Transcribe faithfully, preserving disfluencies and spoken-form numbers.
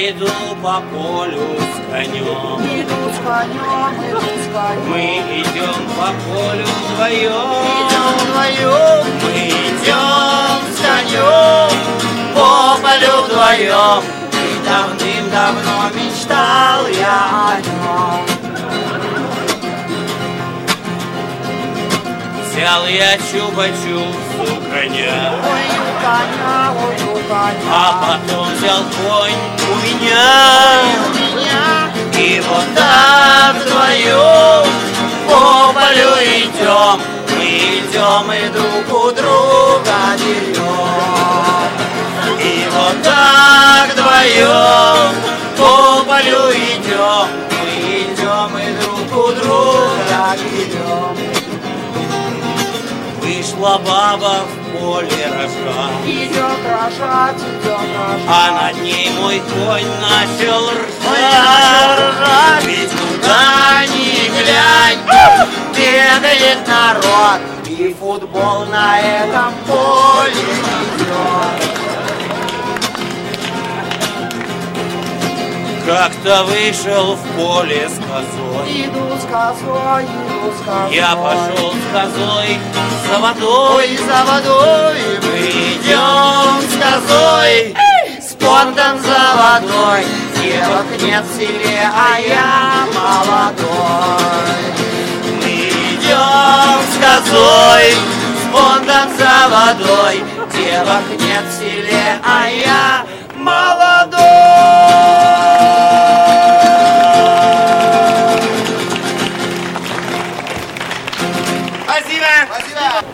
иду по полю с конем. Иду с конем, иду с конем. Мы идем по полю вдвоем. Идем вдвоем. Мы идем с конем по полю вдвоем. И давным-давно мечтал я о нем. Взял я чупа-чупс у коня. Ой, у коня, ой, у коня. А потом взял конь у меня. У меня. И вот так вдвоем по полю идем. Мы идем и друг у друга берем. И вот так вдвоем по полю идем. Мы идем и друг у друга берем. Вышла баба в поле рожать. Идет рожать, идет рожать. А над ней мой конь начал начал ржать. ржать. Ведь куда ни глянь, бегает народ, и футбол на этом поле идет. Как-то вышел в поле с козой. Иду с козой, иду с козой. Я пошел с козой за водой. Ой, за водой. Мы идем с козой, с понтом за водой. Девок нет в селе, а я молодой. Мы идем с козой, с понтом за водой. Девок нет в селе, а я молодой. Спасибо! Спасибо.